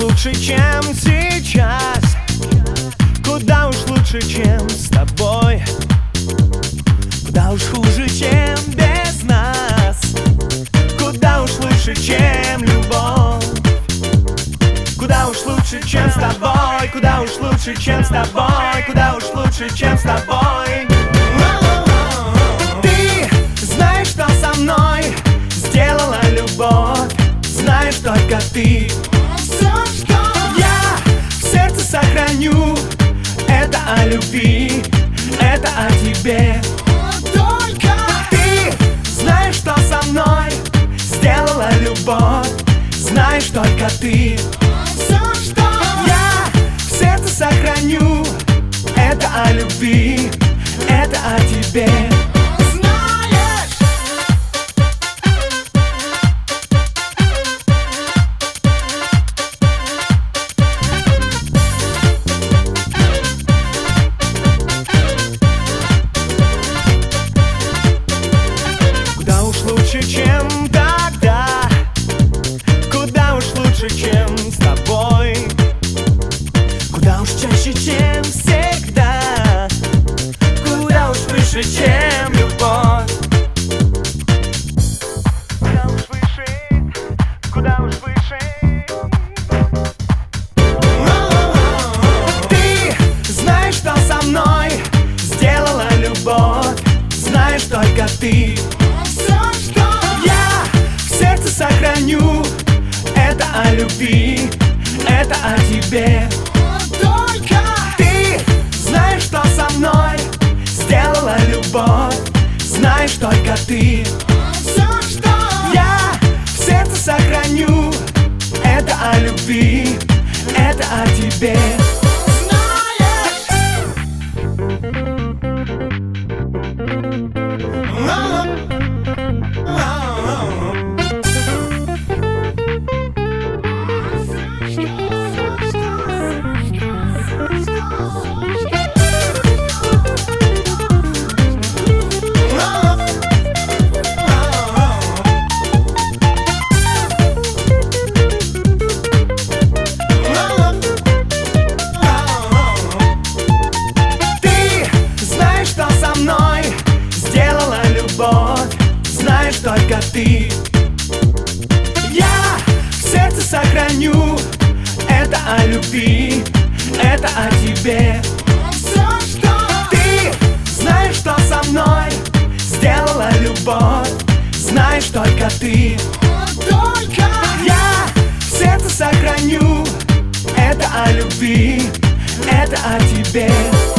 лучше, чем сейчас, куда уж лучше, чем с тобой, куда уж хуже, чем без нас, куда уж лучше, чем любовь, куда уж лучше, чем с тобой, куда уж лучше, чем с тобой, куда уж лучше, чем с тобой. Ты знаешь, что со мной сделала любовь, знаешь только ты. Я в сердце сохраню, это о любви, это о тебе. Только ты знаешь, что со мной сделала любовь, знаешь только ты. Я в сердце сохраню, это о любви, это о тебе. Лучше, чем тогда, куда уж лучше, чем с тобой, куда уж чаще, чем всегда, куда уж выше, чем любовь, куда уж выше, куда уж выше. Ты знаешь, что со мной сделала любовь, знаешь только ты. Сохраню, это о любви, это о тебе. Только ты знаешь, что со мной сделала любовь, знаешь только ты. Я в сердце сохраню, это о любви, это о тебе. Знаешь только ты. Я в сердце сохраню, это о любви, это о тебе. Ты знаешь, что со мной сделала любовь, знаешь только ты. Я в сердце сохраню, это о любви, это о тебе.